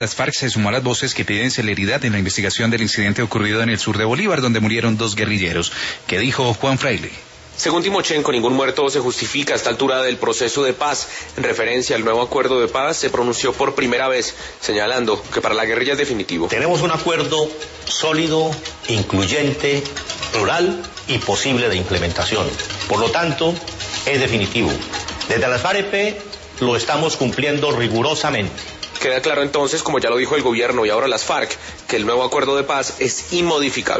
Las FARC se sumó a las voces que piden celeridad en la investigación del incidente ocurrido en el sur de Bolívar, donde murieron 2 guerrilleros. ¿Qué dijo Juan Fraile? Según Timochenko, ningún muerto se justifica a esta altura del proceso de paz. En referencia al nuevo acuerdo de paz, se pronunció por primera vez, señalando que para la guerrilla es definitivo. Tenemos un acuerdo sólido, incluyente, plural y posible de implementación. Por lo tanto, es definitivo. Desde las FARC lo estamos cumpliendo rigurosamente. Queda claro entonces, como ya lo dijo el gobierno y ahora las FARC, que el nuevo acuerdo de paz es inmodificable.